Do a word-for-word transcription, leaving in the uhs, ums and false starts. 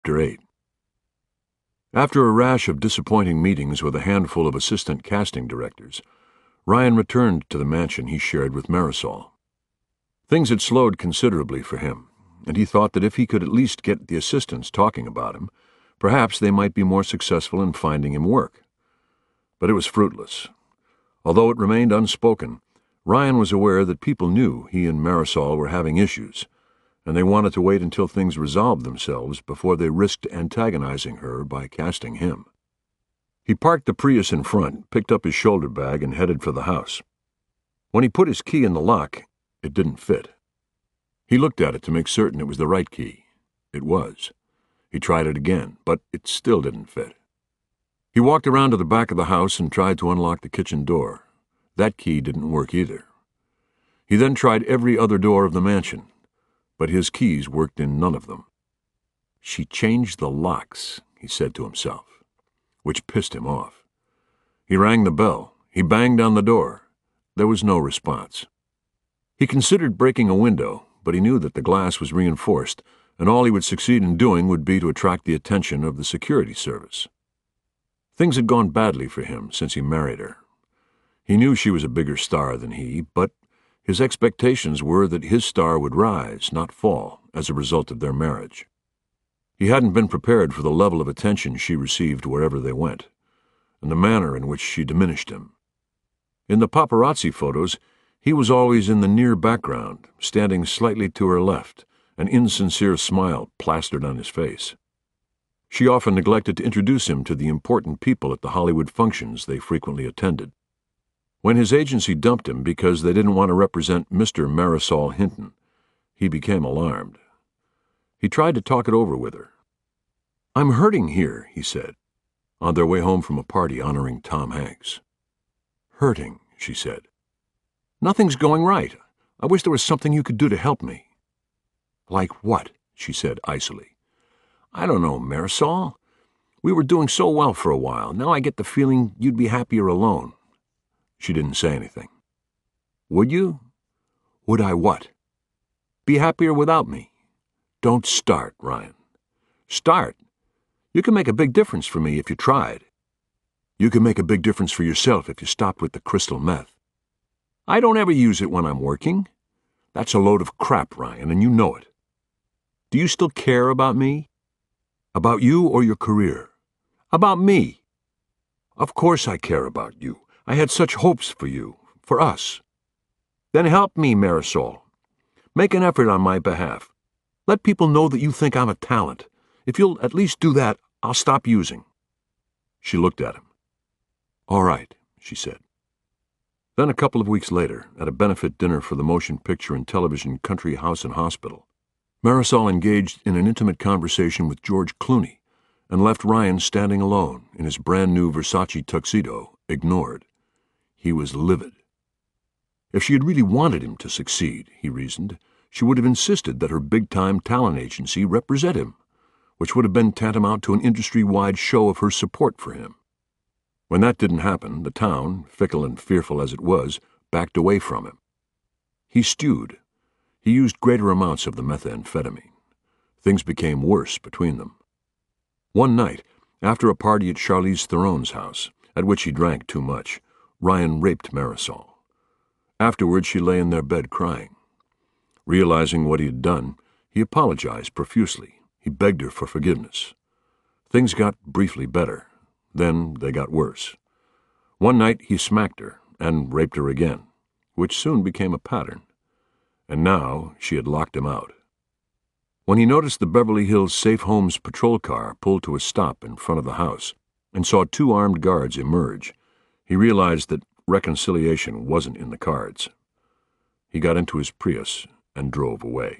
Chapter eight. After a rash of disappointing meetings with a handful of assistant casting directors, Ryan returned to the mansion he shared with Marisol. Things had slowed considerably for him, and he thought that if he could at least get the assistants talking about him, perhaps they might be more successful in finding him work. But it was fruitless. Although it remained unspoken, Ryan was aware that people knew he and Marisol were having issues, and they wanted to wait until things resolved themselves before they risked antagonizing her by casting him. He parked the Prius in front, picked up his shoulder bag, and headed for the house. When he put his key in the lock, it didn't fit. He looked at it to make certain it was the right key. It was. He tried it again, but it still didn't fit. He walked around to the back of the house and tried to unlock the kitchen door. That key didn't work either. He then tried every other door of the mansion, but his keys worked in none of them. She changed the locks, he said to himself, which pissed him off. He rang the bell. He banged on the door. There was no response. He considered breaking a window, but he knew that the glass was reinforced, and all he would succeed in doing would be to attract the attention of the security service. Things had gone badly for him since he married her. He knew she was a bigger star than he, but his expectations were that his star would rise, not fall, as a result of their marriage. He hadn't been prepared for the level of attention she received wherever they went, and the manner in which she diminished him. In the paparazzi photos, he was always in the near background, standing slightly to her left, an insincere smile plastered on his face. She often neglected to introduce him to the important people at the Hollywood functions they frequently attended. When his agency dumped him because they didn't want to represent Mister Marisol Hinton, he became alarmed. He tried to talk it over with her. "I'm hurting here," he said, on their way home from a party honoring Tom Hanks. "Hurting," she said. "Nothing's going right. I wish there was something you could do to help me." "Like what?" she said icily. "I don't know, Marisol. We were doing so well for a while. Now I get the feeling you'd be happier alone." She didn't say anything. "Would you?" "Would I what?" "Be happier without me." "Don't start, Ryan." "Start? You can make a big difference for me if you tried." "You can make a big difference for yourself if you stopped with the crystal meth." "I don't ever use it when I'm working." "That's a load of crap, Ryan, and you know it." "Do you still care about me?" "About you or your career?" "About me." "Of course I care about you. I had such hopes for you, for us." "Then help me, Marisol. Make an effort on my behalf. Let people know that you think I'm a talent. If you'll at least do that, I'll stop using." She looked at him. "All right," she said. Then a couple of weeks later, at a benefit dinner for the motion picture and television Country House and Hospital, Marisol engaged in an intimate conversation with George Clooney and left Ryan standing alone in his brand-new Versace tuxedo, ignored. He was livid. If she had really wanted him to succeed, he reasoned, she would have insisted that her big-time talent agency represent him, which would have been tantamount to an industry-wide show of her support for him. When that didn't happen, the town, fickle and fearful as it was, backed away from him. He stewed. He used greater amounts of the methamphetamine. Things became worse between them. One night, after a party at Charlize Theron's house, at which he drank too much, Ryan raped Marisol. Afterward, she lay in their bed crying. Realizing what he had done, he apologized profusely. He begged her for forgiveness. Things got briefly better. Then they got worse. One night he smacked her and raped her again, which soon became a pattern. And now she had locked him out. When he noticed the Beverly Hills Safe Homes patrol car pull to a stop in front of the house and saw two armed guards emerge, he realized that reconciliation wasn't in the cards. He got into his Prius and drove away.